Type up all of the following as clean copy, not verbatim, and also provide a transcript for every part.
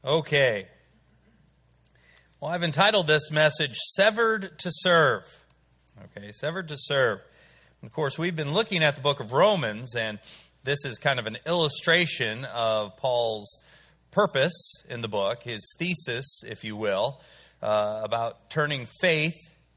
Okay. Well, I've entitled this message, Severed to Serve. Okay, Severed to Serve. Of course, we've been looking at the book of Romans, and this is kind of an illustration of Paul's purpose in the book, his thesis, if you will, about turning faith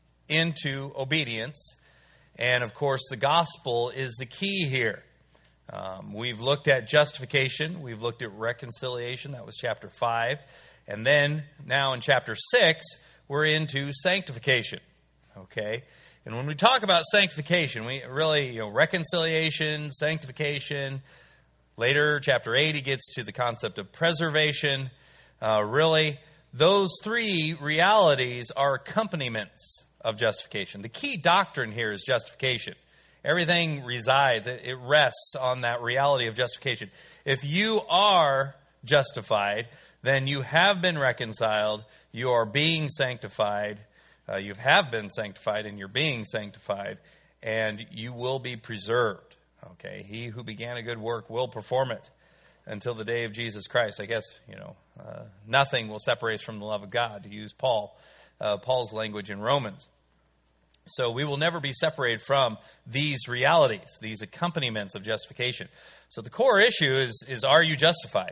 into obedience. And, of course, the gospel is the key here. We've looked at justification. We've looked at reconciliation. That was chapter 5. And then, now in chapter 6, we're into sanctification. Okay? And when we talk about sanctification, we really, reconciliation, sanctification. Later, chapter 8, he gets to the concept of preservation. Really, those three realities are accompaniments of justification. The key doctrine here is justification. Everything resides, it rests on that reality of justification. If you are justified, then you have been reconciled, you are being sanctified, you have been sanctified and you're being sanctified, and you will be preserved. Okay, he who began a good work will perform it until the day of Jesus Christ. I guess, nothing will separate us from the love of God, to use Paul's language in Romans. So we will never be separated from these realities, these accompaniments of justification. So the core issue is are you justified?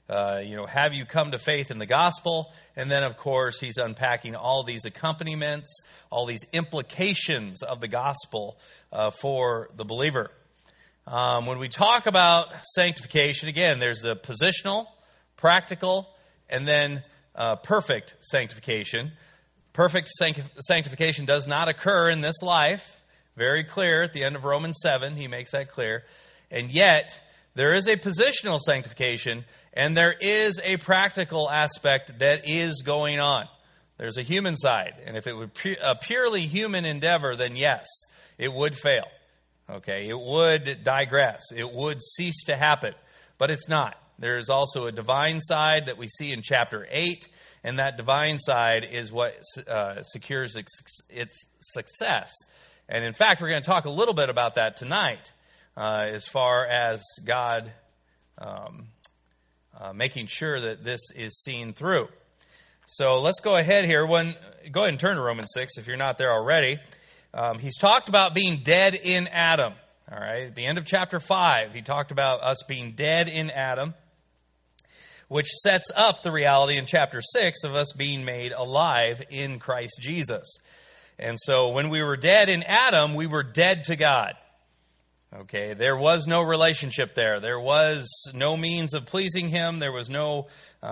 Have you come to faith in the gospel? And then, of course, he's unpacking all these accompaniments, all these implications of the gospel for the believer. When we talk about sanctification, again, there's the positional, practical, and then perfect sanctification. Perfect sanctification does not occur in this life. Very clear at the end of Romans 7, he makes that clear. And yet, there is a positional sanctification, and there is a practical aspect that is going on. There's a human side, and if it were a purely human endeavor, then yes, it would fail. Okay, it would digress. It would cease to happen, but it's not. There is also a divine side that we see in chapter 8, and that divine side is what secures its success. And in fact, we're going to talk a little bit about that tonight, as far as God making sure that this is seen through. So let's go ahead here. Go ahead and turn to Romans 6 if you're not there already. He's talked about being dead in Adam. All right, at the end of chapter 5, he talked about us being dead in Adam, which sets up the reality in chapter 6 of us being made alive in Christ Jesus. And so when we were dead in Adam, we were dead to God. Okay, there was no relationship there. There was no means of pleasing Him. There was no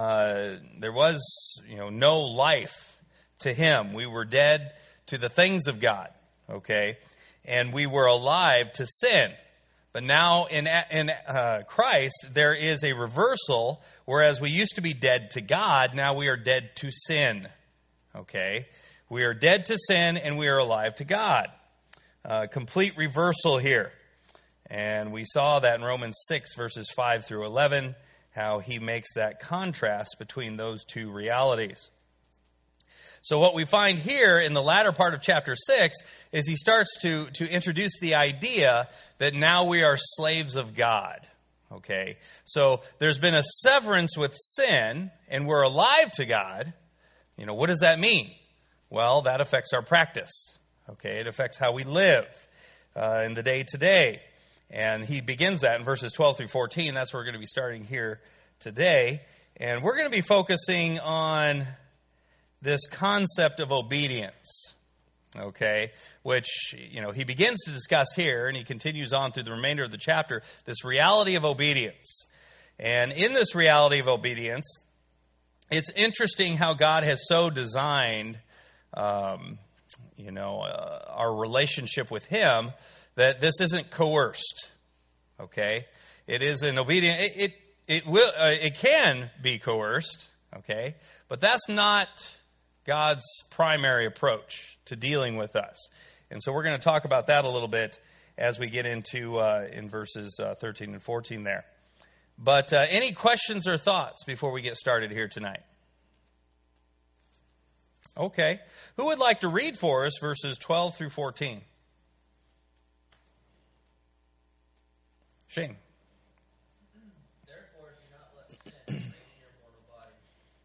life to Him. We were dead to the things of God. Okay, and we were alive to sin. But now in Christ, there is a reversal. Whereas we used to be dead to God, now we are dead to sin. Okay? We are dead to sin and we are alive to God. Complete reversal here. And we saw that in Romans 6, verses 5 through 11, how he makes that contrast between those two realities. So what we find here in the latter part of chapter 6 is he starts to introduce the idea that now we are slaves of God. Okay, so there's been a severance with sin, and we're alive to God. What does that mean? Well, that affects our practice. Okay, it affects how we live in the day-to-day. And he begins that in verses 12 through 14. That's where we're going to be starting here today. And we're going to be focusing on this concept of obedience. Okay, which, he begins to discuss here, and he continues on through the remainder of the chapter, this reality of obedience. And in this reality of obedience, it's interesting how God has so designed, our relationship with Him, that this isn't coerced. Okay, it is an obedient. It can be coerced. Okay, but that's not God's primary approach to dealing with us. And so we're going to talk about that a little bit as we get into in verses 13 and 14 there. But any questions or thoughts before we get started here tonight? Okay. Who would like to read for us verses 12 through 14? Shane. Therefore, do not let sin reign in your mortal body,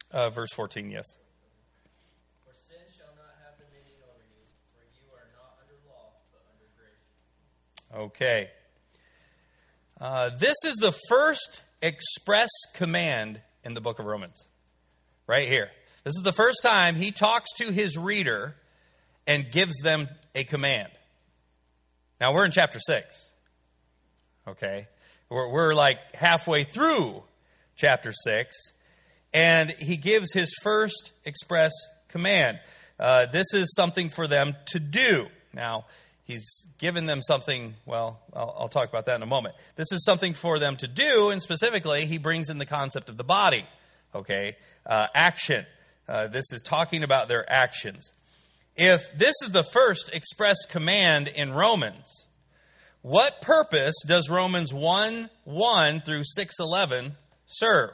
Verse 14, yes. For sin shall not have dominion over you, for you are not under law, but under grace. Okay. This is the first express command in the book of Romans. Right here. This is the first time he talks to his reader and gives them a command. Now, we're in chapter 6. Okay? We're like halfway through chapter 6. And he gives his first express command. This is something for them to do. Now, he's given them something, well, I'll talk about that in a moment. This is something for them to do, and specifically, he brings in the concept of the body. Okay? Action. This is talking about their actions. If this is the first express command in Romans, what purpose does Romans 1:1 through 6:11 serve?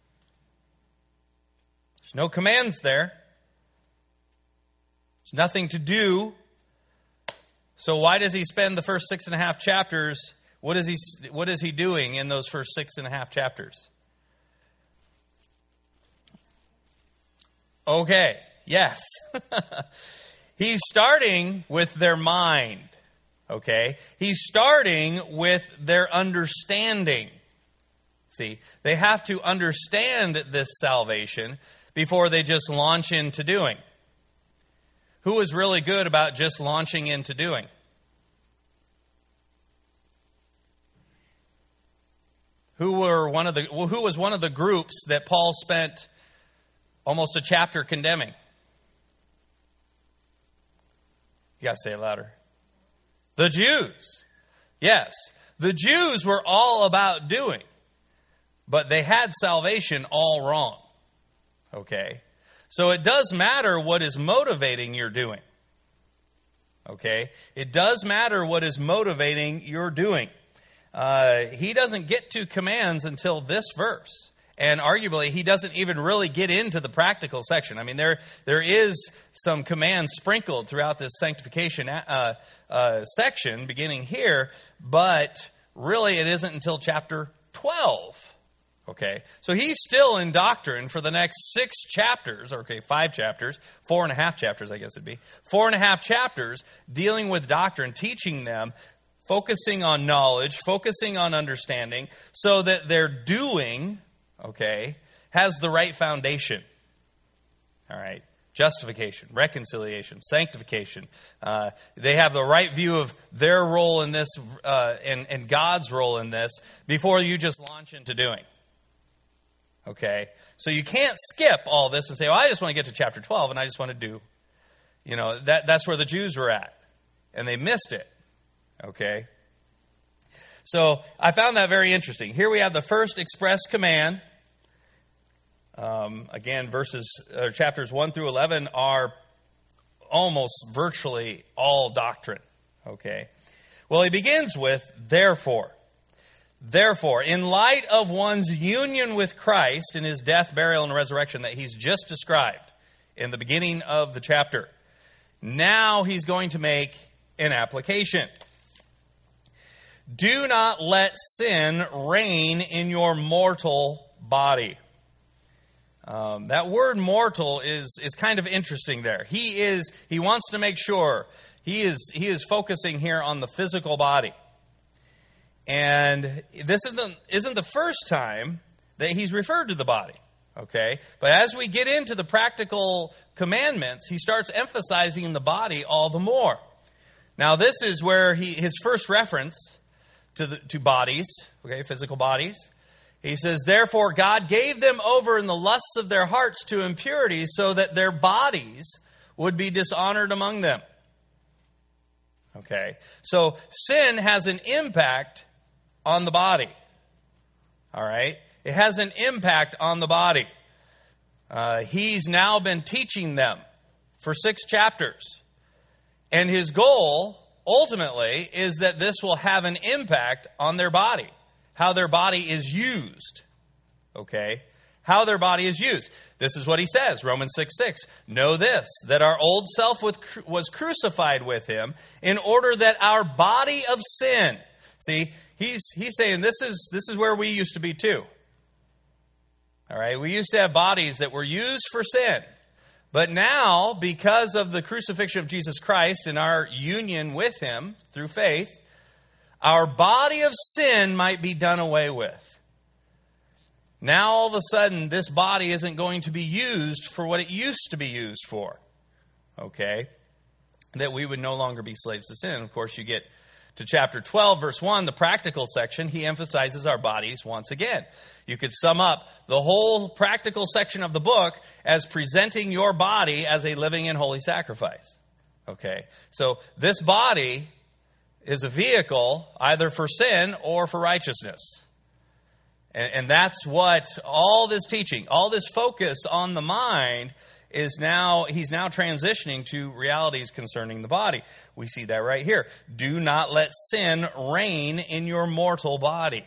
There's no commands there. There's nothing to do. So why does he spend the first 6.5 chapters? What is he doing in those first 6.5 chapters? Okay, yes. He's starting with their mind. Okay? He's starting with their understanding. See, they have to understand this salvation before they just launch into doing. Who is really good about just launching into doing? Who was one of the groups that Paul spent almost a chapter condemning? You got to say it louder. The Jews. Yes. The Jews were all about doing. But they had salvation all wrong. Okay? So it does matter what is motivating your doing. Okay? It does matter what is motivating your doing. He doesn't get to commands until this verse. And arguably, he doesn't even really get into the practical section. I mean, there is some commands sprinkled throughout this sanctification section, beginning here, but really it isn't until chapter 12. Okay, so he's still in doctrine for the next 6 chapters, 5 chapters, 4.5 chapters, I guess it'd be. 4.5 chapters dealing with doctrine, teaching them, focusing on knowledge, focusing on understanding, so that their doing, has the right foundation. All right. Justification, reconciliation, sanctification. They have the right view of their role in this and God's role in this before you just launch into doing. Okay? So you can't skip all this and say, I just want to get to chapter 12 and I just want to do. That's where the Jews were at. And they missed it. Okay? So I found that very interesting. Here we have the first express command. Again, chapters 1 through 11 are almost virtually all doctrine. Okay. Well, he begins with, therefore. Therefore, in light of one's union with Christ in his death, burial, and resurrection that he's just described in the beginning of the chapter, now he's going to make an application. Do not let sin reign in your mortal body. That word mortal is kind of interesting there. He wants to make sure he is focusing here on the physical body. And this isn't the first time that he's referred to the body. Okay? But as we get into the practical commandments, he starts emphasizing the body all the more. Now this is where his first reference to bodies, physical bodies. He says, therefore God gave them over in the lusts of their hearts to impurity so that their bodies would be dishonored among them. Okay. So sin has an impact on the body. All right. It has an impact on the body. He's now been teaching them for 6 chapters. And his goal, ultimately, is that this will have an impact on their body. How their body is used. Okay? How their body is used. This is what he says, Romans 6:6. Know this, that our old self was crucified with him in order that our body of sin. See, he's saying this is where we used to be too. All right, we used to have bodies that were used for sin. But now, because of the crucifixion of Jesus Christ and our union with him through faith, our body of sin might be done away with. Now, all of a sudden, this body isn't going to be used for what it used to be used for. Okay? That we would no longer be slaves to sin. Of course, you get to chapter 12, verse 1, the practical section, he emphasizes our bodies once again. You could sum up the whole practical section of the book as presenting your body as a living and holy sacrifice. Okay? So this body is a vehicle either for sin or for righteousness. And that's what all this teaching, all this focus on the mind is now, he's now transitioning to realities concerning the body. We see that right here. Do not let sin reign in your mortal body.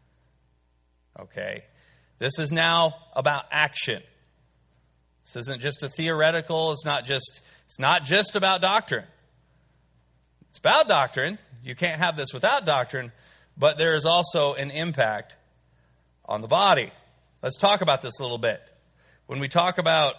Okay. This is now about action. This isn't just a theoretical, it's not just about doctrine. It's about doctrine. You can't have this without doctrine, but there is also an impact on the body. Let's talk about this a little bit. When we talk about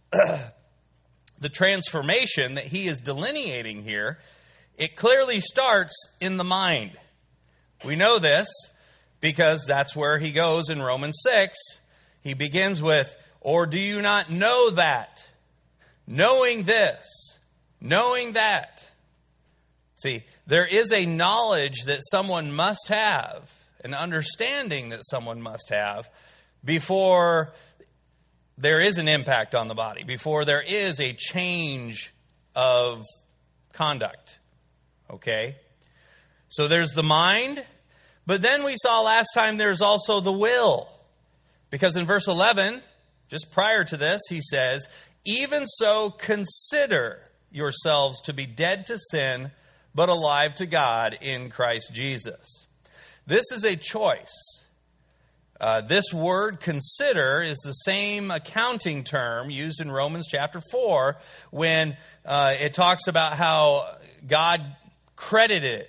the transformation that he is delineating here, it clearly starts in the mind. We know this because that's where he goes in Romans 6. He begins with, or do you not know that? Knowing this, knowing that. See, there is a knowledge that someone must have, an understanding that someone must have before there is an impact on the body, before there is a change of conduct. Okay? So there's the mind, but then we saw last time there's also the will. Because in verse 11, just prior to this, he says, even so consider yourselves to be dead to sin, but alive to God in Christ Jesus. This is a choice. This word consider is the same accounting term used in Romans chapter 4 when it talks about how God credited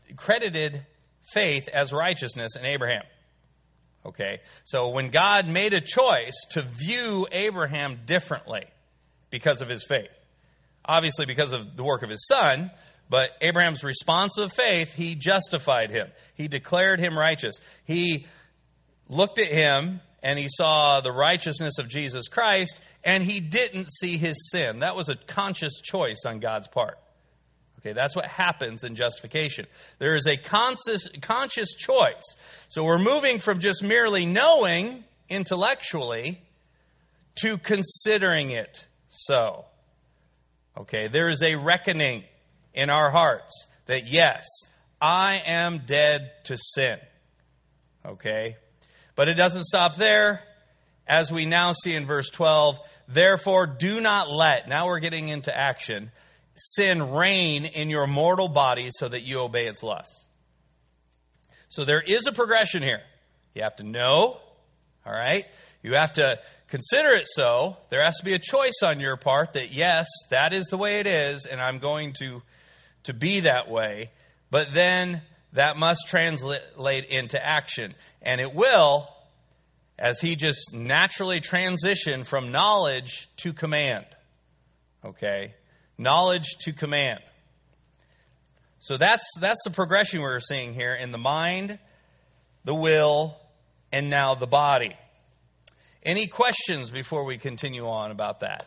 faith as righteousness in Abraham. Okay, so when God made a choice to view Abraham differently because of his faith, obviously because of the work of his son, but Abraham's response of faith, he justified him. He declared him righteous. He looked at him and he saw the righteousness of Jesus Christ, and he didn't see his sin. That was a conscious choice on God's part. Okay, that's what happens in justification. There is a conscious choice. So we're moving from just merely knowing intellectually to considering it so. Okay, there is a reckoning in our hearts that yes, I am dead to sin. Okay? But it doesn't stop there. As we now see in verse 12, therefore do not let, now we're getting into action, sin reign in your mortal body so that you obey its lusts. So there is a progression here. You have to know, all right? You have to consider it so. There has to be a choice on your part that yes, that is the way it is, and I'm going to be that way. But then that must translate into action. And it will, as he just naturally transitioned from knowledge to command. Okay? Knowledge to command. So that's the progression we're seeing here in the mind, the will, and now the body. Any questions before we continue on about that?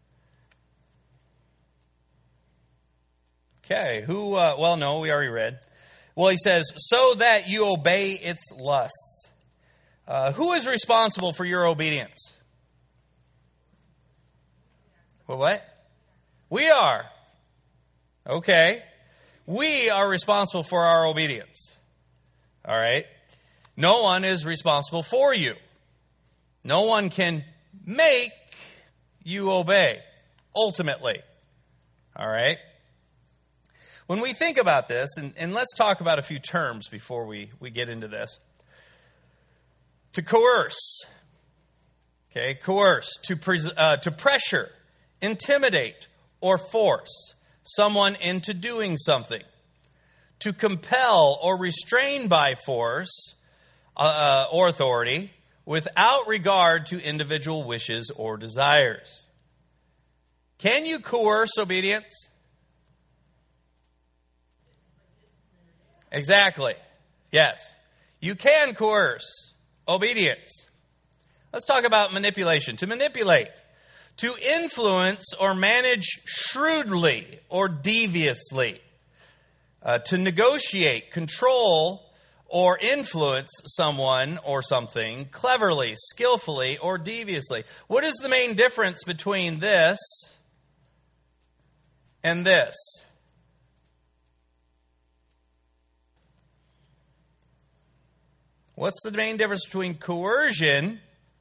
Okay, well, no, we already read. Well, he says, so that you obey its lusts. Who is responsible for your obedience? Well, what? We are. Okay. We are responsible for our obedience. All right. No one is responsible for you. No one can make you obey, ultimately. All right. When we think about this, and let's talk about a few terms before we get into this. To coerce. Okay, coerce. To pressure, intimidate, or force someone into doing something. To compel or restrain by force or authority, without regard to individual wishes or desires. Can you coerce obedience? Exactly. Yes. You can coerce obedience. Let's talk about manipulation. To manipulate. To influence or manage shrewdly or deviously. To negotiate, control, or influence someone or something cleverly, skillfully, or deviously. What is the main difference between this and this? What's the main difference between coercion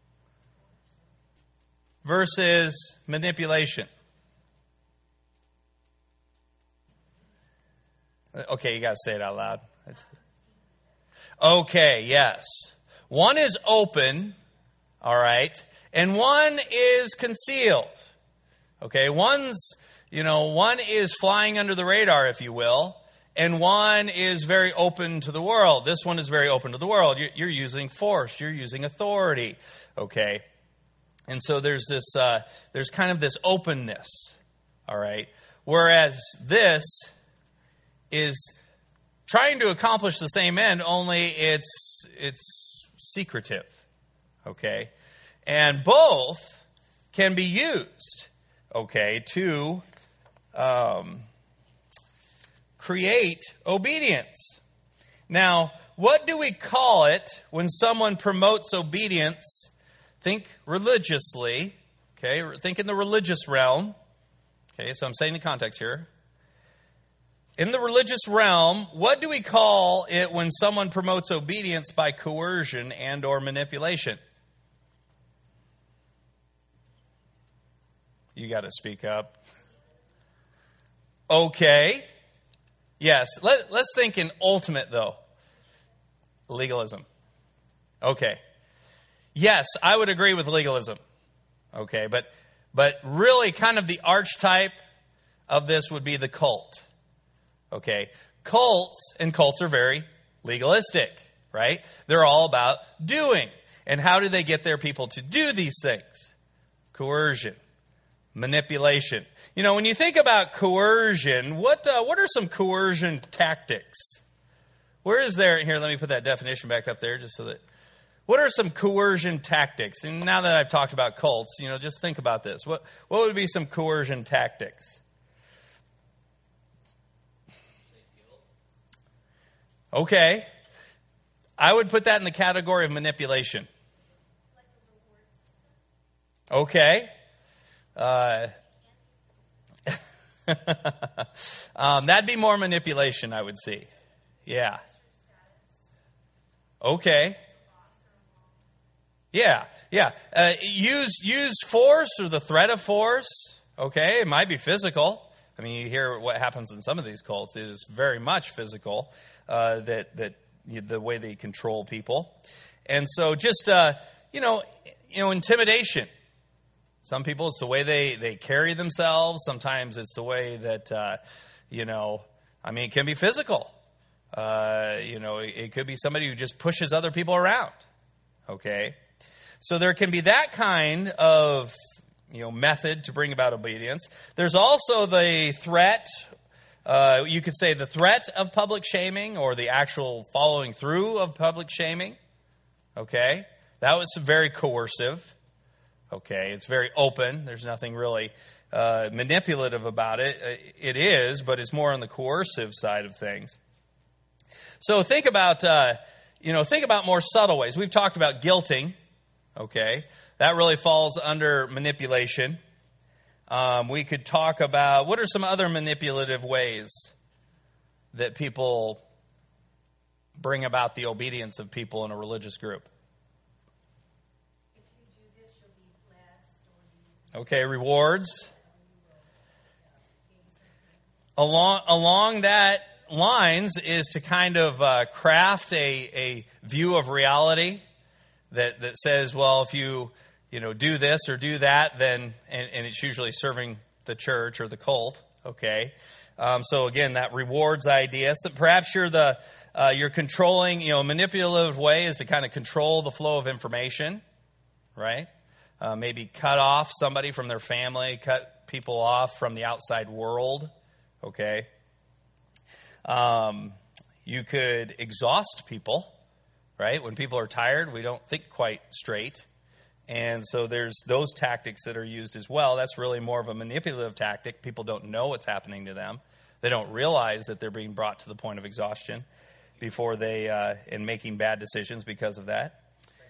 versus manipulation? Okay, you got to say it out loud. Okay, yes. One is open, all right, and one is concealed. Okay, one is flying under the radar, if you will, and one is very open to the world. This one is very open to the world. You're using force. You're using authority. Okay, and so there's kind of this openness. All right, whereas this is trying to accomplish the same end, only it's secretive. Okay, and both can be used. Okay, to create obedience. Now, what do we call it when someone promotes obedience? Think religiously. Okay, think in the religious realm. Okay, so I'm saying the context here. In the religious realm, what do we call it when someone promotes obedience by coercion and or manipulation? You got to speak up. Okay. Yes. Let's think in ultimate, though. Legalism. Okay. Yes, I would agree with legalism. Okay, but really kind of the archetype of this would be the cult. Okay. Cults are very legalistic, right? They're all about doing. And how do they get their people to do these things? Coercion. Manipulation. You know, when you think about coercion, what are some coercion tactics? Where is there? Here, let me put that definition back up there just so that. What are some coercion tactics? And now that I've talked about cults, just think about this. What would be some coercion tactics? Okay. I would put that in the category of manipulation. Okay. That'd be more manipulation, I would see. Yeah. Okay. Yeah. Use force or the threat of force. Okay. It might be physical. I mean, you hear what happens in some of these cults. It is very much physical, the way they control people. And so just, intimidation. Some people, it's the way they carry themselves. Sometimes it's the way that, it can be physical. It could be somebody who just pushes other people around. Okay. So there can be that kind of, method to bring about obedience. There's also the threat. You could say the threat of public shaming or the actual following through of public shaming. Okay. That was very coercive. Okay, it's very open. There's nothing really manipulative about it. It is, but it's more on the coercive side of things. So think about more subtle ways. We've talked about guilting. Okay, that really falls under manipulation. We could talk about what are some other manipulative ways that people bring about the obedience of people in a religious group. Okay, rewards. Along that lines is to kind of craft a view of reality that says, well, if you do this or do that, then and it's usually serving the church or the cult. Okay, so again, that rewards idea. So perhaps you're the You're controlling, a manipulative way is to kind of control the flow of information, right? Maybe cut off somebody from their family, cut people off from the outside world, okay? You could exhaust people, right? When people are tired, we don't think quite straight. And so there's those tactics that are used as well. That's really more of a manipulative tactic. People don't know what's happening to them. They don't realize that they're being brought to the point of exhaustion before they, and making bad decisions because of that.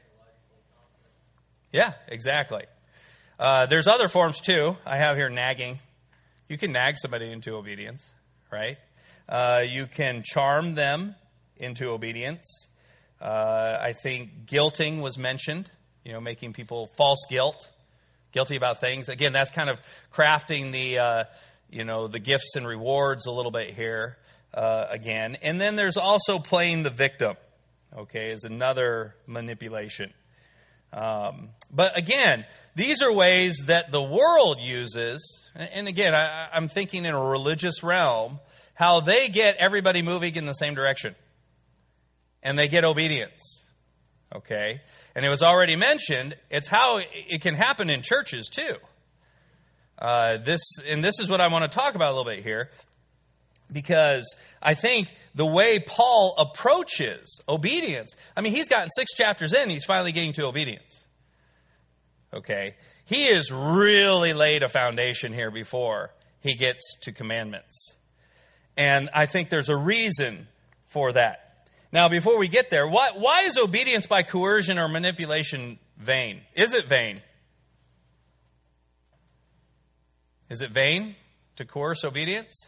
Yeah, exactly. There's other forms too. I have here nagging. You can nag somebody into obedience, right? You can charm them into obedience. I think guilting was mentioned, making people false guilty about things. Again, that's kind of crafting the gifts and rewards a little bit here again. And then there's also playing the victim, okay, is another manipulation. But again, these are ways that the world uses, and again, I'm thinking in a religious realm, how they get everybody moving in the same direction. And they get obedience. Okay? And it was already mentioned, it's how it can happen in churches too. This is what I want to talk about a little bit here. Because I think the way Paul approaches obedience, he's gotten 6 chapters in, he's finally getting to obedience. Okay? He has really laid a foundation here before he gets to commandments. And I think there's a reason for that. Now, before we get there, why is obedience by coercion or manipulation vain? Is it vain? Is it vain to coerce obedience?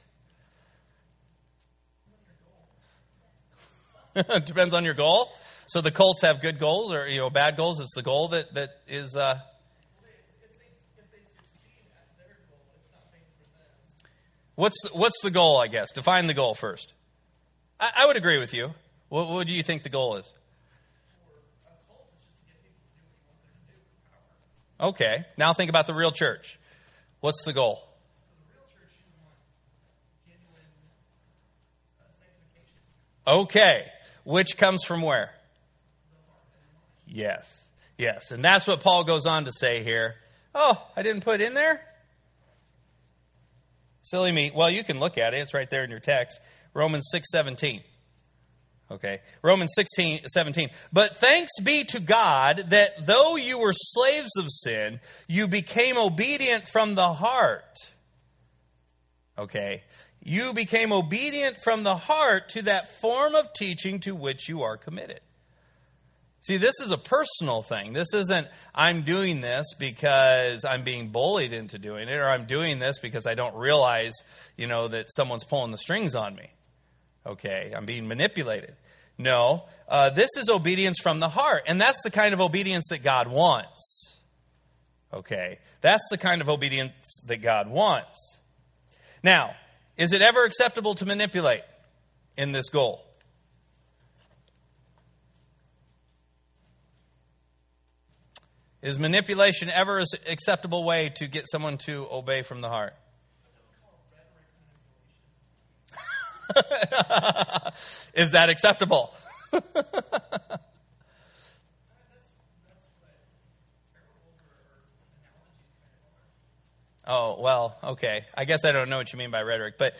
It depends on your goal. So the cults have good goals or bad goals. It's the goal that is. If they succeed at their goal, it's not vain for them. What's the goal? I guess define the goal first. I would agree with you. What do you think the goal is? For a cult, it's just to get people to do what you want them to do with power. Okay. Now think about the real church. What's the goal? For the real church, you want genuine sanctification. Okay. Which comes from where? Yes. Yes. And that's what Paul goes on to say here. Oh, I didn't put it in there? Silly me. Well, you can look at it. It's right there in your text. Romans 6:17. Okay. Romans 16:17. But thanks be to God that though you were slaves of sin, you became obedient from the heart. Okay. You became obedient from the heart to that form of teaching to which you are committed. See, this is a personal thing. This isn't, I'm doing this because I'm being bullied into doing it, or I'm doing this because I don't realize, that someone's pulling the strings on me. Okay, I'm being manipulated. No, this is obedience from the heart. And that's the kind of obedience that God wants. Okay, that's the kind of obedience that God wants. Now, is it ever acceptable to manipulate in this goal? Is manipulation ever an acceptable way to get someone to obey from the heart? Is that acceptable? Oh, well, okay. I guess I don't know what you mean by rhetoric, but,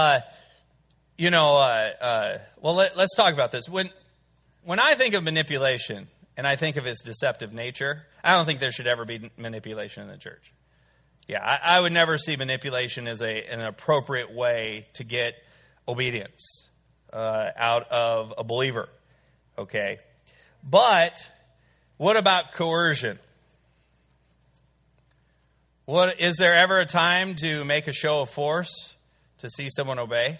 let's talk about this. When I think of manipulation and I think of its deceptive nature, I don't think there should ever be manipulation in the church. Yeah, I would never see manipulation as an appropriate way to get obedience out of a believer. Okay. But what about coercion? Is there ever a time to make a show of force to see someone obey?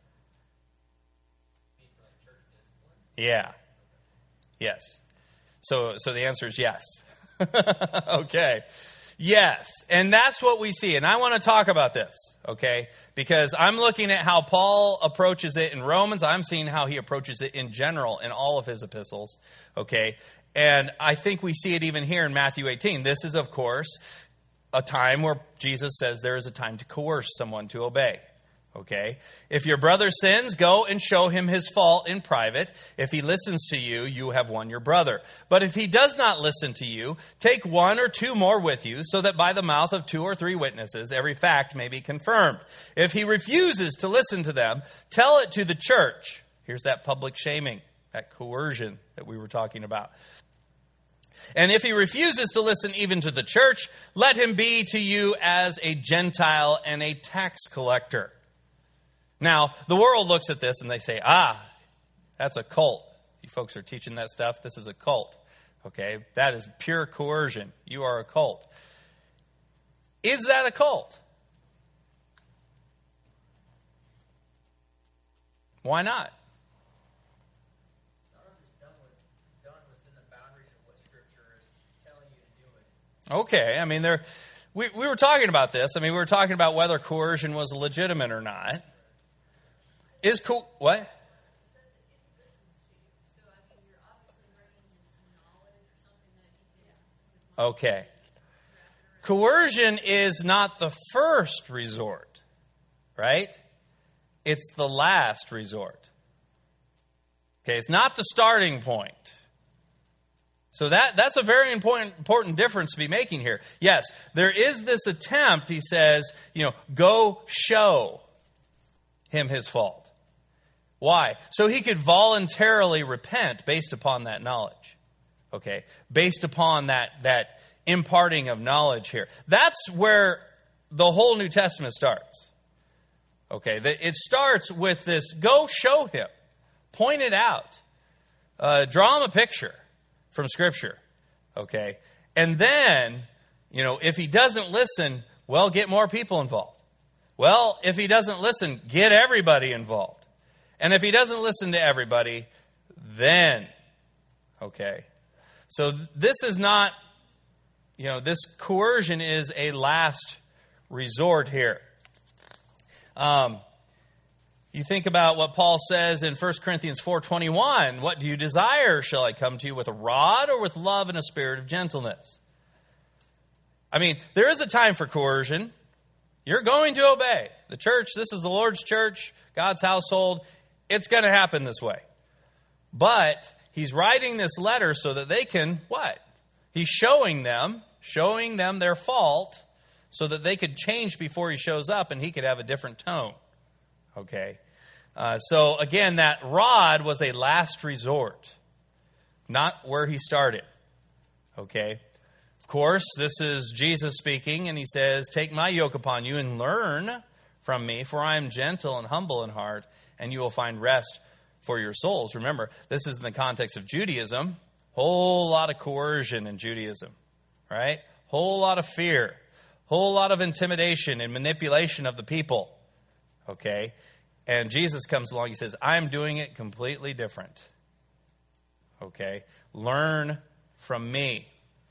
Yeah. Yes. So the answer is yes. Okay. Yes. And that's what we see. And I want to talk about this, okay? Because I'm looking at how Paul approaches it in Romans. I'm seeing how he approaches it in general in all of his epistles, okay? And I think we see it even here in Matthew 18. This is, of course, a time where Jesus says there is a time to coerce someone to obey, Okay? If your brother sins, go and show him his fault in private. If he listens to you, you have won your brother. But if he does not listen to you, take one or two more with you, so that by the mouth of 2 or 3 witnesses every fact may be confirmed. If he refuses to listen to them, tell it to the church. Here's that public shaming, that coercion that we were talking about. And if he refuses to listen even to the church, let him be to you as a Gentile and a tax collector. Now, the world looks at this and they say, that's a cult. You folks are teaching that stuff. This is a cult. Okay, that is pure coercion. You are a cult. Is that a cult? Why not? Okay, I mean, we were talking about this. I mean, we were talking about whether coercion was legitimate or not. What? Okay. Coercion is not the first resort, right? It's the last resort. Okay, it's not the starting point. So that's a very important difference to be making here. Yes, there is this attempt, he says, go show him his fault. Why? So he could voluntarily repent based upon that knowledge. Okay? Based upon that imparting of knowledge here. That's where the whole New Testament starts. Okay? It starts with this, go show him. Point it out. Draw him a picture from Scripture. Okay? And then, if he doesn't listen, well, get more people involved. Well, if he doesn't listen, get everybody involved. And if he doesn't listen to everybody, then, okay. So this is not, this coercion is a last resort here. You think about what Paul says in 1 Corinthians 4:21. What do you desire? Shall I come to you with a rod or with love and a spirit of gentleness? I mean, there is a time for coercion. You're going to obey. The church, this is the Lord's church, God's household. It's going to happen this way. But he's writing this letter so that they can, what? He's showing them their fault so that they could change before he shows up and he could have a different tone. Okay. So again, that rod was a last resort, not where he started. Okay. Of course, this is Jesus speaking, and he says, take my yoke upon you and learn from me, for I am gentle and humble in heart, and you will find rest for your souls. Remember, this is in the context of Judaism. Whole lot of coercion in Judaism, right? Whole lot of fear. Whole lot of intimidation and manipulation of the people. Okay? And Jesus comes along, he says, I'm doing it completely different. Okay? Learn from me.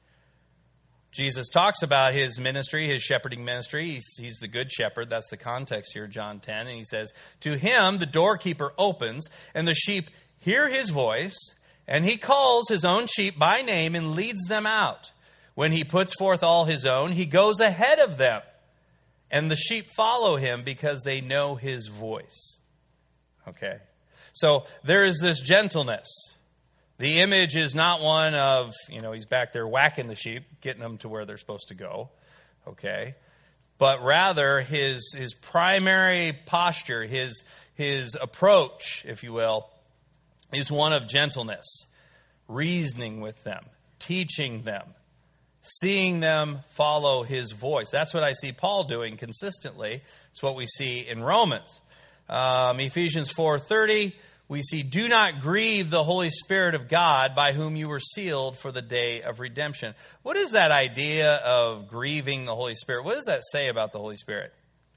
Jesus talks about his ministry, his shepherding ministry. He's the good shepherd. That's the context here, John 10. And he says, to him the doorkeeper opens, and the sheep hear his voice, and he calls his own sheep by name and leads them out. When he puts forth all his own, he goes ahead of them, and the sheep follow him because they know his voice. Okay? So there is this gentleness. The image is not one of, he's back there whacking the sheep, getting them to where they're supposed to go. Okay? But rather, his primary posture, his approach, if you will, is one of gentleness. Reasoning with them, teaching them, seeing them follow his voice. That's what I see Paul doing consistently. It's what we see in Romans. Ephesians 4:30. We see, do not grieve the Holy Spirit of God by whom you were sealed for the day of redemption. What is that idea of grieving the Holy Spirit? What does that say about the Holy Spirit?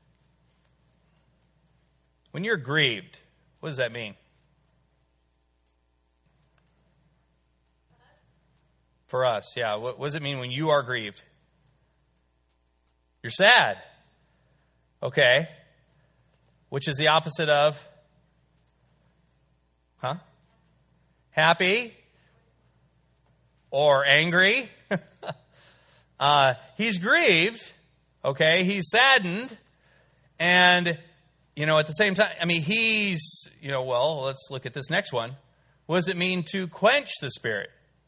When you're grieved, what does that mean? For us, yeah. What does it mean when you are grieved? You're sad. Okay. Which is the opposite of? Huh? Happy or angry. He's grieved. Okay. He's saddened. And at the same time, well, let's look at this next one. What does it mean to quench the Spirit?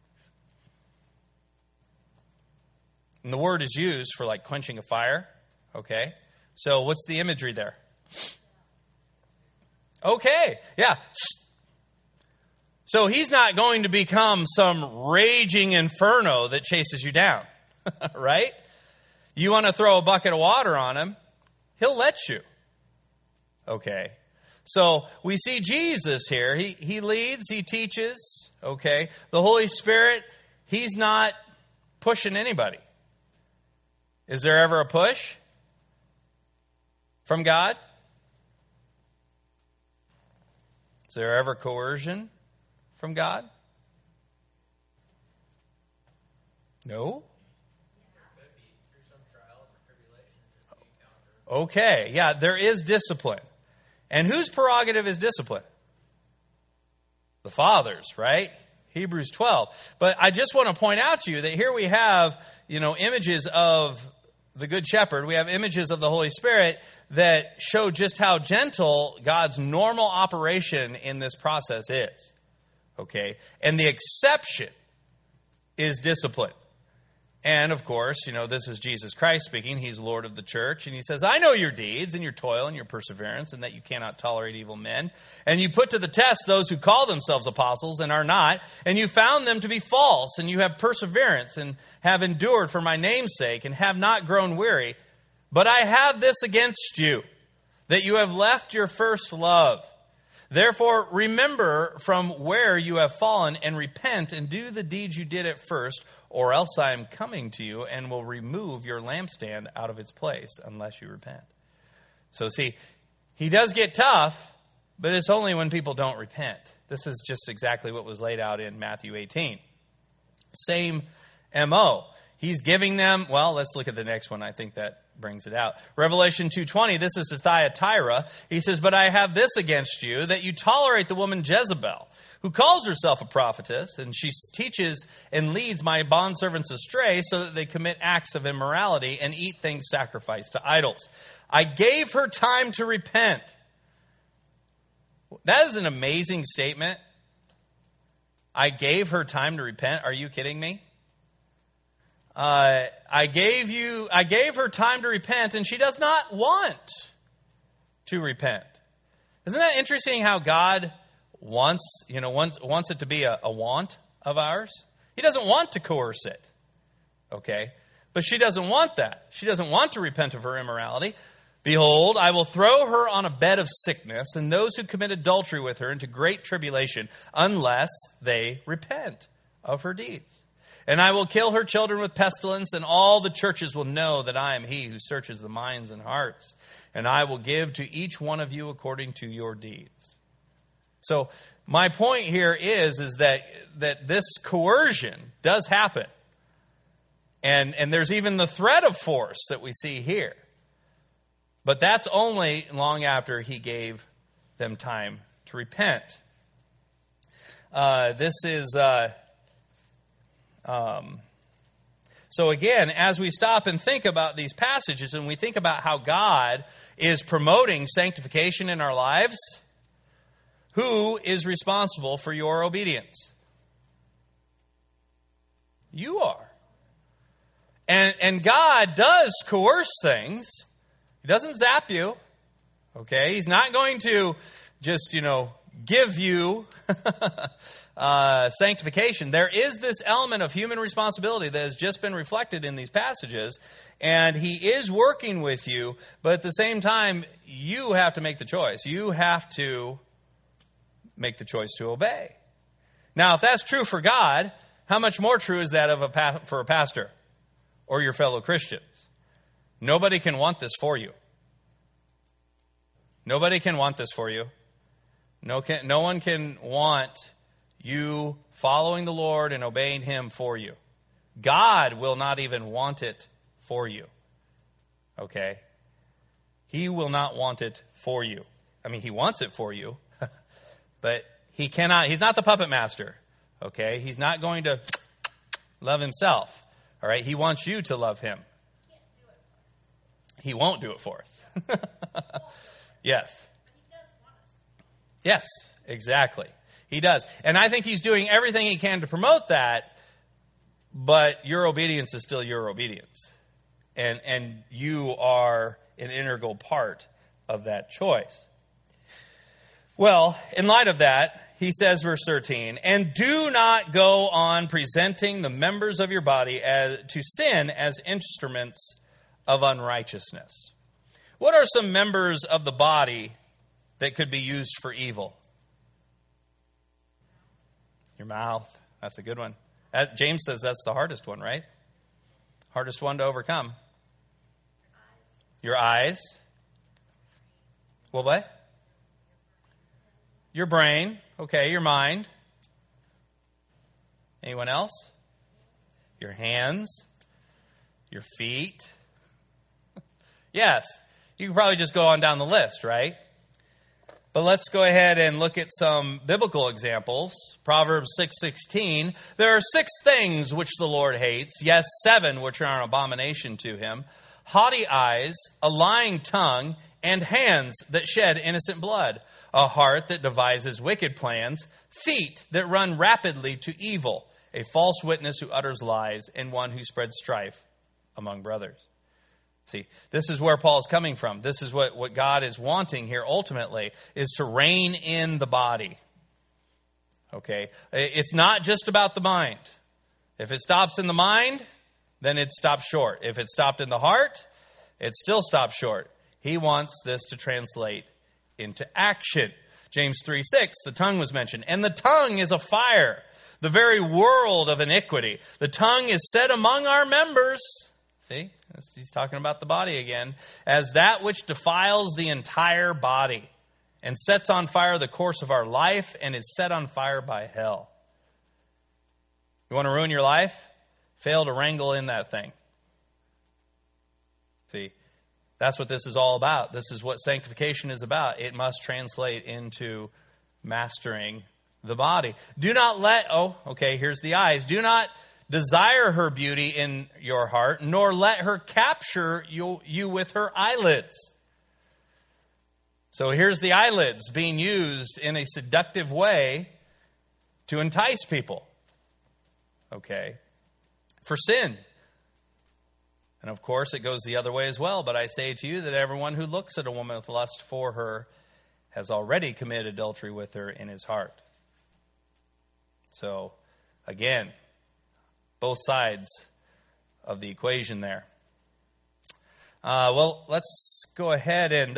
And the word is used for like quenching a fire. Okay. So what's the imagery there? Okay. Yeah. So he's not going to become some raging inferno that chases you down. Right? You want to throw a bucket of water on him, he'll let you. Okay. So we see Jesus here. He leads, he teaches. Okay. The Holy Spirit, he's not pushing anybody. Is there ever a push from God? Is there ever coercion from God? No? Okay, yeah, there is discipline. And whose prerogative is discipline? The Father's, right? Hebrews 12. But I just want to point out to you that here we have, images of the Good Shepherd. We have images of the Holy Spirit that show just how gentle God's normal operation in this process is. Okay? And the exception is discipline. And, of course, this is Jesus Christ speaking. He's Lord of the church. And he says, I know your deeds and your toil and your perseverance and that you cannot tolerate evil men. And you put to the test those who call themselves apostles and are not. And you found them to be false. And you have perseverance and have endured for my name's sake and have not grown weary. But I have this against you, that you have left your first love. Therefore, remember from where you have fallen and repent and do the deeds you did at first, or else I am coming to you and will remove your lampstand out of its place unless you repent. So see, he does get tough, but it's only when people don't repent. This is just exactly what was laid out in Matthew 18. Same MO. He's giving them, well, let's look at the next one. I think that brings it out. Revelation 2:20, this is to Thyatira. He says, but I have this against you, that you tolerate the woman Jezebel, who calls herself a prophetess, and she teaches and leads my bondservants astray so that they commit acts of immorality and eat things sacrificed to idols. I gave her time to repent. That is an amazing statement. I gave her time to repent. Are you kidding me? I gave her time to repent, and she does not want to repent. Isn't that interesting how God wants it to be a want of ours? He doesn't want to coerce it. Okay? But she doesn't want that. She doesn't want to repent of her immorality. Behold, I will throw her on a bed of sickness, and those who commit adultery with her into great tribulation, unless they repent of her deeds. And I will kill her children with pestilence, and all the churches will know that I am he who searches the minds and hearts. And I will give to each one of you according to your deeds. So my point here is that this coercion does happen. And there's even the threat of force that we see here. But that's only long after he gave them time to repent. So again, as we stop and think about these passages and we think about how God is promoting sanctification in our lives, who is responsible for your obedience? You are. And God does coerce things. He doesn't zap you. Okay? He's not going to just, give you sanctification. There is this element of human responsibility that has just been reflected in these passages, and he is working with you, but at the same time, you have to make the choice. You have to make the choice to obey. Now, if that's true for God, how much more true is that for a pastor or your fellow Christians? Nobody can want this for you. Nobody can want this for you. No one can want you following the Lord and obeying him for you. God will not even want it for you. Okay? He will not want it for you. I mean, he wants it for you, but he cannot. He's not the puppet master. Okay? He's not going to love himself. All right? He wants you to love him. He won't do it for us. Yes. Yes, exactly. He does. And I think he's doing everything he can to promote that, but your obedience is still your obedience. And you are an integral part of that choice. Well, in light of that, he says, verse 13, and do not go on presenting the members of your body to sin as instruments of unrighteousness. What are some members of the body that could be used for evil? Your mouth. That's a good one. James says that's the hardest one, right? Hardest one to overcome. Your eyes. Well, what? Your brain. Okay, your mind. Anyone else? Your hands. Your feet. Yes. You can probably just go on down the list, right? But let's go ahead and look at some biblical examples. Proverbs 6:16. There are 6 things which the Lord hates, yes, 7 which are an abomination to him: haughty eyes, a lying tongue, and hands that shed innocent blood, a heart that devises wicked plans, feet that run rapidly to evil, a false witness who utters lies, and one who spreads strife among brothers. See, this is where Paul's coming from. This is what God is wanting here ultimately, is to rein in the body. Okay? It's not just about the mind. If it stops in the mind, then it stops short. If it stopped in the heart, it still stops short. He wants this to translate into action. James 3:6, the tongue was mentioned. And the tongue is a fire, the very world of iniquity. The tongue is set among our members. See, he's talking about the body again. As that which defiles the entire body and sets on fire the course of our life and is set on fire by hell. You want to ruin your life? Fail to wrangle in that thing. See, that's what this is all about. This is what sanctification is about. It must translate into mastering the body. Do not let, here's the eyes. Do not desire her beauty in your heart, nor let her capture you with her eyelids. So here's the eyelids being used in a seductive way to entice people. Okay. For sin. And of course it goes the other way as well. But I say to you that everyone who looks at a woman with lust for her has already committed adultery with her in his heart. So, again, both sides of the equation there. Well, let's go ahead and...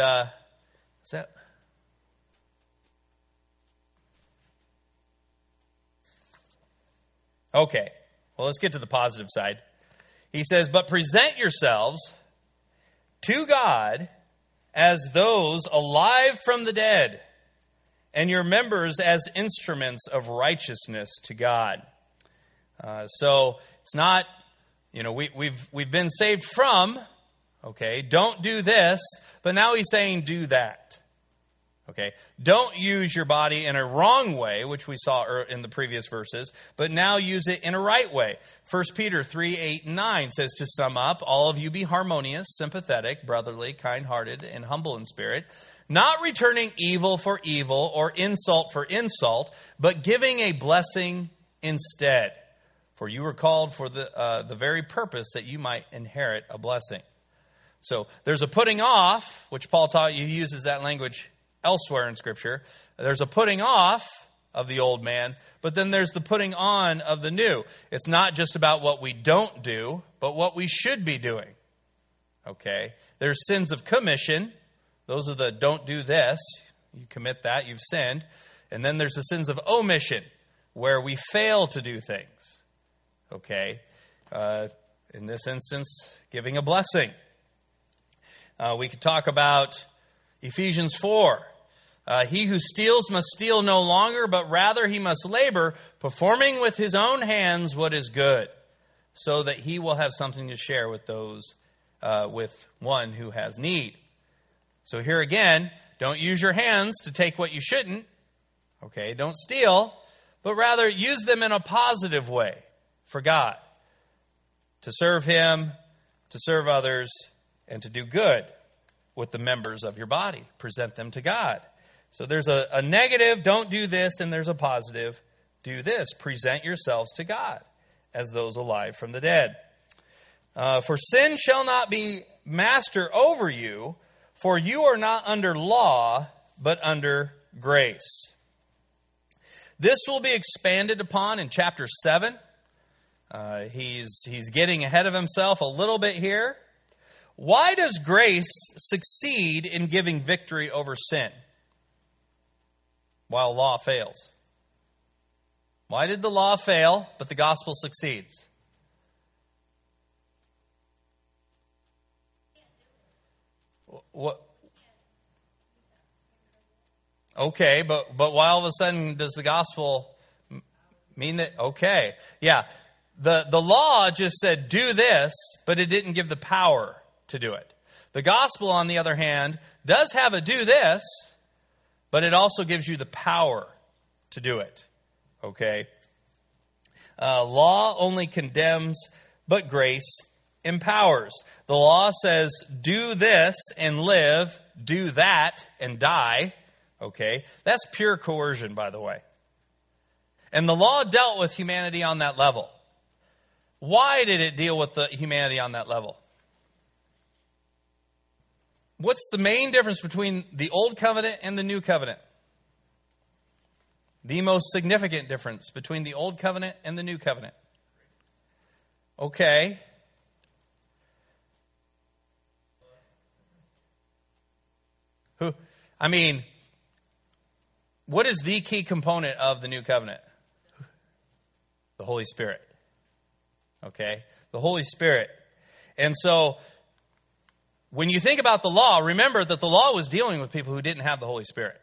Okay. Well, let's get to the positive side. He says, but present yourselves to God as those alive from the dead, and your members as instruments of righteousness to God. So it's not, we've been saved from, don't do this, but now he's saying do that. Okay, don't use your body in a wrong way, which we saw in the previous verses, but now use it in a right way. 1 Peter 3:8-9 says, to sum up, all of you be harmonious, sympathetic, brotherly, kind-hearted, and humble in spirit, not returning evil for evil or insult for insult, but giving a blessing instead. For you were called for the very purpose that you might inherit a blessing. So there's a putting off, which Paul taught you. He uses that language elsewhere in Scripture. There's a putting off of the old man, but then there's the putting on of the new. It's not just about what we don't do, but what we should be doing. Okay? There's sins of commission. Those are the don't do this. You commit that, you've sinned. And then there's the sins of omission, where we fail to do things. Okay? In this instance, giving a blessing. We could talk about Ephesians 4. He who steals must steal no longer, but rather he must labor, performing with his own hands what is good, so that he will have something to share with those, with one who has need. So here again, don't use your hands to take what you shouldn't. Okay, don't steal, but rather use them in a positive way for God, to serve Him, to serve others, and to do good. with the members of your body. Present them to God. So there's a negative, don't do this, and there's a positive, do this. Present yourselves to God as those alive from the dead. For sin shall not be master over you, for you are not under law, but under grace. This will be expanded upon in chapter 7. He's getting ahead of himself a little bit here. Why does grace succeed in giving victory over sin while law fails? Why did the law fail, but the gospel succeeds? What? Okay, but why all of a sudden does the gospel mean that? Okay, yeah. The law just said do this, but it didn't give the power to do it. The gospel, on the other hand, does have a do this, but it also gives you the power to do it. Okay? Law only condemns, but grace empowers. The law says do this and live, do that and die. Okay? That's pure coercion, by the way. And the law dealt with humanity on that level. Why did it deal with the humanity on that level? What's the main difference between the Old Covenant and the New Covenant? The most significant difference between the Old Covenant and the New Covenant. Okay. What is the key component of the New Covenant? The Holy Spirit. Okay? The Holy Spirit. And so, when you think about the law, remember that the law was dealing with people who didn't have the Holy Spirit.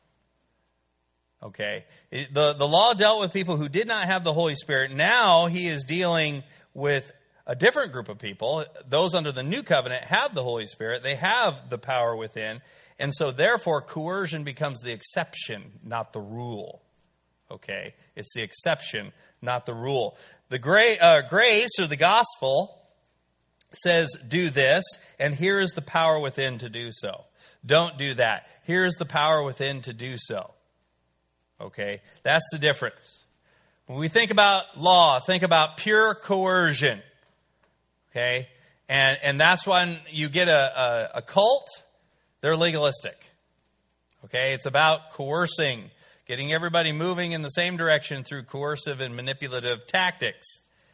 Okay? The law dealt with people who did not have the Holy Spirit. Now, he is dealing with a different group of people. Those under the New Covenant have the Holy Spirit. They have the power within. And so, therefore, coercion becomes the exception, not the rule. Okay? It's the exception, not the rule. The grace, or the gospel, says, do this, and here is the power within to do so. Don't do that. Here is the power within to do so. Okay? That's the difference. When we think about law, think about pure coercion. Okay? And that's when you get a cult, they're legalistic. Okay? It's about coercing, getting everybody moving in the same direction through coercive and manipulative tactics.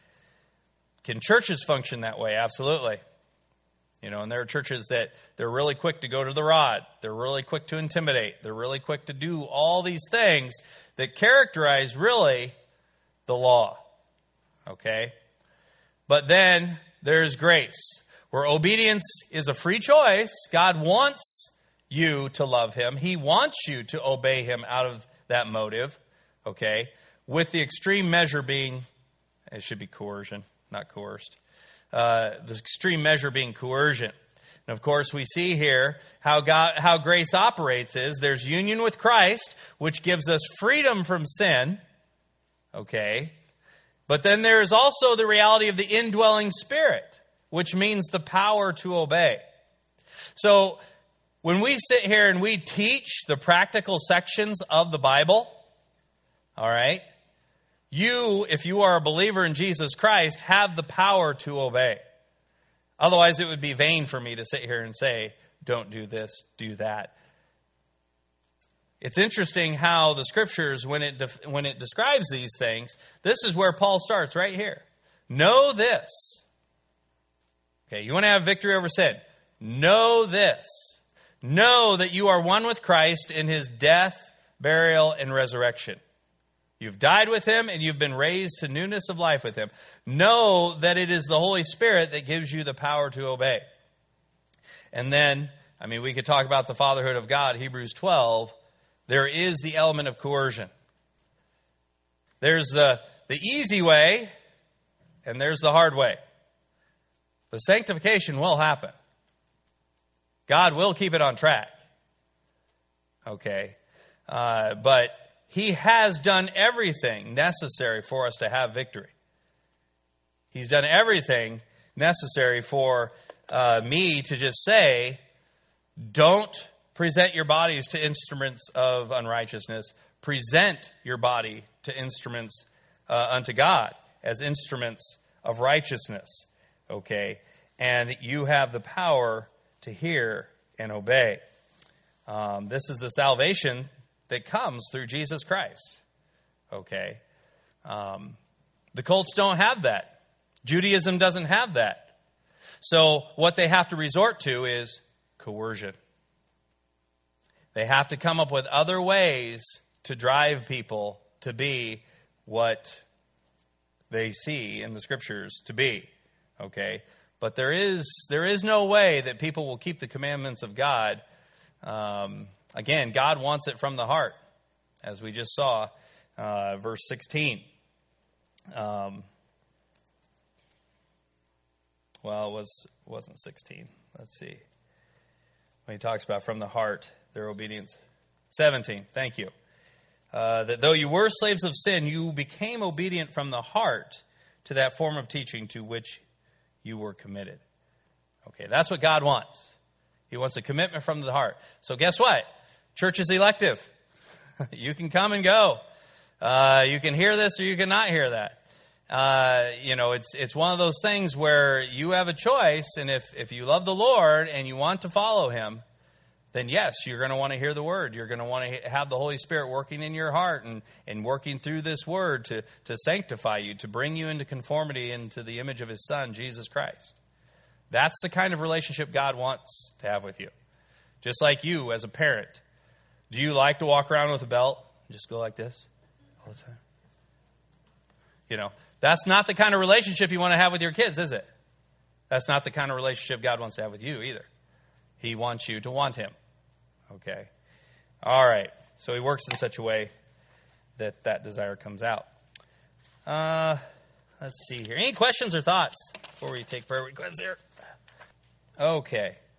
Can churches function that way? Absolutely. And there are churches that they're really quick to go to the rod. They're really quick to intimidate. They're really quick to do all these things that characterize really the law. Okay? But then there's grace, where obedience is a free choice. God wants you to love him. He wants you to obey him out of that motive. Okay? With the extreme measure being, it should be coercion, not coerced. The extreme measure being coercion. And of course, we see here how grace operates is there's union with Christ, which gives us freedom from sin. Okay. But then there is also the reality of the indwelling Spirit, which means the power to obey. So when we sit here and we teach the practical sections of the Bible, all right, you, if you are a believer in Jesus Christ, have the power to obey. Otherwise, it would be vain for me to sit here and say, don't do this, do that. It's interesting how the Scriptures, when it describes these things, this is where Paul starts, right here. Know this. Okay, you want to have victory over sin? Know this. Know that you are one with Christ in his death, burial, and resurrection. You've died with him and you've been raised to newness of life with him. Know that it is the Holy Spirit that gives you the power to obey. And then, we could talk about the fatherhood of God, Hebrews 12. There is the element of coercion. There's the easy way and there's the hard way. The sanctification will happen. God will keep it on track. Okay. But he has done everything necessary for us to have victory. He's done everything necessary for me to just say, Don't present your bodies to instruments of unrighteousness. Present your body to instruments unto God as instruments of righteousness. Okay? And you have the power to hear and obey. This is the salvation that comes through Jesus Christ. Okay? The cults don't have that. Judaism doesn't have that. So what they have to resort to is coercion. They have to come up with other ways to drive people to be what they see in the Scriptures to be. Okay? But there is no way that people will keep the commandments of God. Again, God wants it from the heart, as we just saw, verse 16. Well, it wasn't 16. Let's see. When he talks about from the heart, their obedience. 17, thank you. That though you were slaves of sin, you became obedient from the heart to that form of teaching to which you were committed. Okay, that's what God wants. He wants a commitment from the heart. So guess what? Church is elective. You can come and go. You can hear this or you can not hear that. It's one of those things where you have a choice, and if you love the Lord and you want to follow Him, then yes, you're going to want to hear the Word. You're going to want to have the Holy Spirit working in your heart and working through this Word to sanctify you, to bring you into conformity into the image of His Son, Jesus Christ. That's the kind of relationship God wants to have with you. Just like you as a parent. Do you like to walk around with a belt and just go like this all the time? That's not the kind of relationship you want to have with your kids, is it? That's not the kind of relationship God wants to have with you either. He wants you to want Him. Okay. All right. So He works in such a way that desire comes out. Let's see here. Any questions or thoughts before we take prayer requests here? Okay.